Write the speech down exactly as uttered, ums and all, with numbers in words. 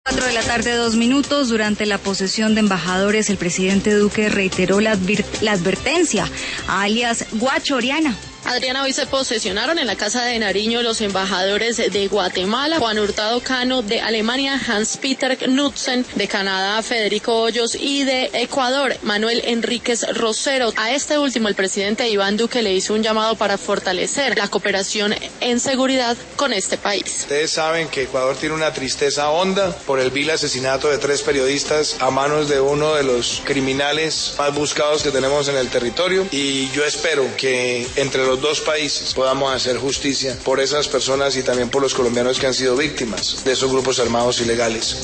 Cuatro de la tarde, dos minutos. Durante la posesión de embajadores, el presidente Duque reiteró la, advir- la advertencia a alias Guacho. Oriana. Adriana, hoy se posesionaron en la Casa de Nariño los embajadores de Guatemala, Juan Hurtado Cano, de Alemania, Hans-Peter Knudsen, de Canadá, Federico Hoyos, y de Ecuador, Manuel Enríquez Rosero. A este último, el presidente Iván Duque le hizo un llamado para fortalecer la cooperación en seguridad con este país. Ustedes saben que Ecuador tiene una tristeza honda por el vil asesinato de tres periodistas a manos de uno de los criminales más buscados que tenemos en el territorio, y yo espero que entre los dos países podamos hacer justicia por esas personas y también por los colombianos que han sido víctimas de esos grupos armados ilegales.